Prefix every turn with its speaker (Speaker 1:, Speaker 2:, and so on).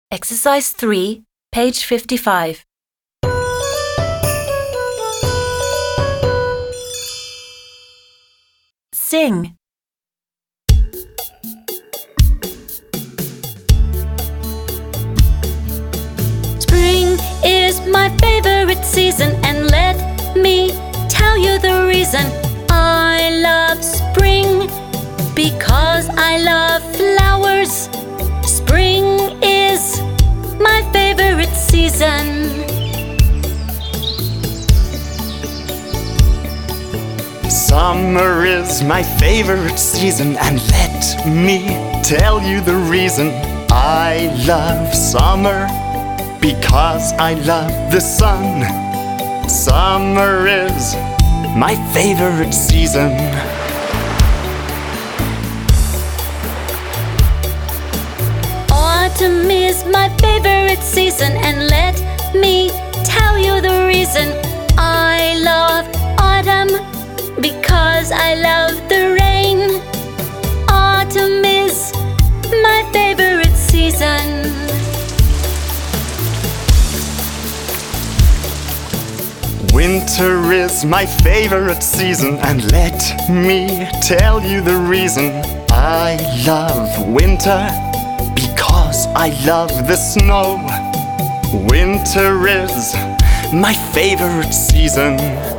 Speaker 1: Exercise 3, page 55. Sing.
Speaker 2: Spring is my favorite season, and let me tell you the reason. I love spring because I love flowers. Spring is my favorite season.
Speaker 3: Summer is my favorite season, and let me tell you the reason. I love summer because I love the sun. Summer is my favorite season.
Speaker 2: Autumn is my favorite season, and let me tell you the reason. I love autumn because I love the rain. Autumn is my favorite season.
Speaker 3: Winter is my favorite season, and let me tell you the reason. I love winter because I love the snow. Winter is my favorite season.